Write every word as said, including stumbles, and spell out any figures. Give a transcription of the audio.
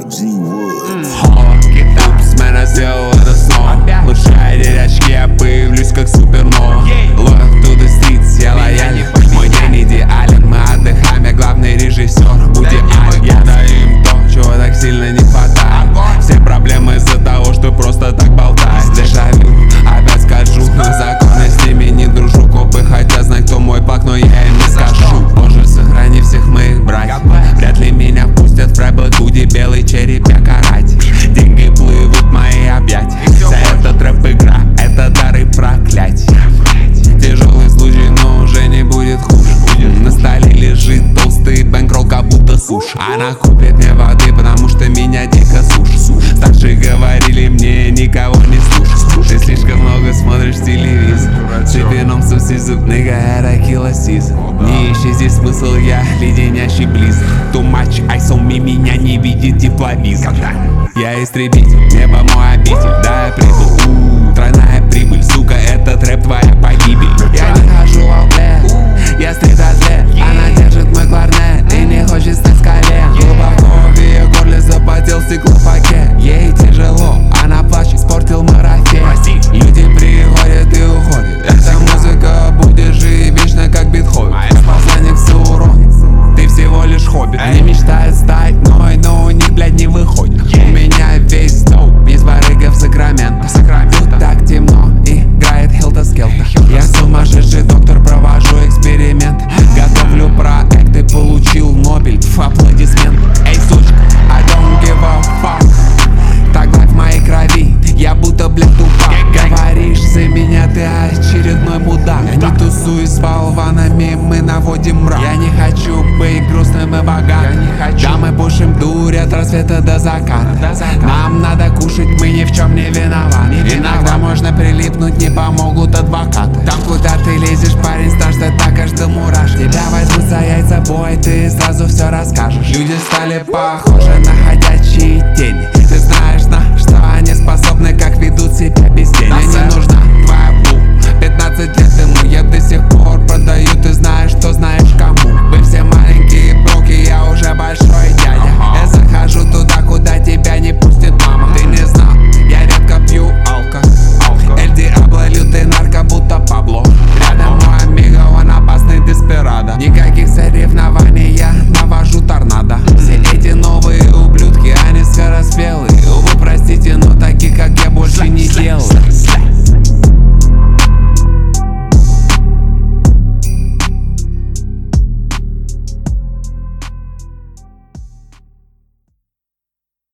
Упс, мэна сделал это снова. Лучшая дерячки, я появлюсь как супернова. Loyal to the streets, я лоялен. Мой день идеален, мы отдыхаем, я главный режиссер. Будь идеален, я даю им то, чего так сильно не хватает. Все проблемы из-за того, что просто так болтаешь. Дежавю, опять скажу, законы с ними не дружу. Копы хотят знать, кто мой пак, но я им не скажу. Боже, сохрани всех моих братьев. Вряд ли меня пустят в рэп, туди, белый череп, я каратель. Деньги плывут в мои объятия. Вся эта рэп-игра, это дары проклятия. Тяжелый случай, но уже не будет хуже. На столе лежит толстый бэнкролл, как будто суши. Она купит мне воды, потому что меня дико сушит. Старшие говорили мне, никого не слушай. Ты слишком много смотришь телевизор. Цепеном сусизук, нига, это килосизм. Не ищи здесь смысл, я леденящий близ. Too much ice on me, меня не видит тепловизор. Я истребитель, небо мой обитель. Да, я прибыл, тройная прибыль. Сука, этот рэп твоя погибель. Я не хожу в аутлет, я стрит-атлет. Она держит мой кларнет и не хочет стать с колен. Глубоко в ее горле запотел стеклопакет. Ей тяжело, она плачет, испортил марафет. Люди приходят и уходят. Эта музыка будет жить вечно, как Бетховен. Я посланник Саурона, ты всего лишь хоббит. Они мечтают стать мной, но у них, блядь, не выходит. У меня весь доуп из барыга в Сакраменто. Тут так темно, играет Хилта-Скелта. Я сумасшедший доктор, провожу эксперимент. Готовлю проект и получил Нобель. Аплодисмент. Эй, сучка, I don't give a fuck. Так в моей крови, я будто, блядь, тупак. Говоришь за меня, ты очередной мудак. Я не тусуюсь с болванами, мы наводим мрак. Я не хочу быть грустным и богатым. Да, мы пушим дурь от рассвета до заката. Нам надо кушать, мы ни в чем не виноваты. Иногда можно прилипнуть, не помогут адвокаты. Там, куда ты лезешь, парень, страшно так каждому мураш. Тебя возьмут за яйца, бой, ты сразу все расскажешь. Люди стали похожи на ходячие тени. Ты знаешь, на что они способны, как ведут себя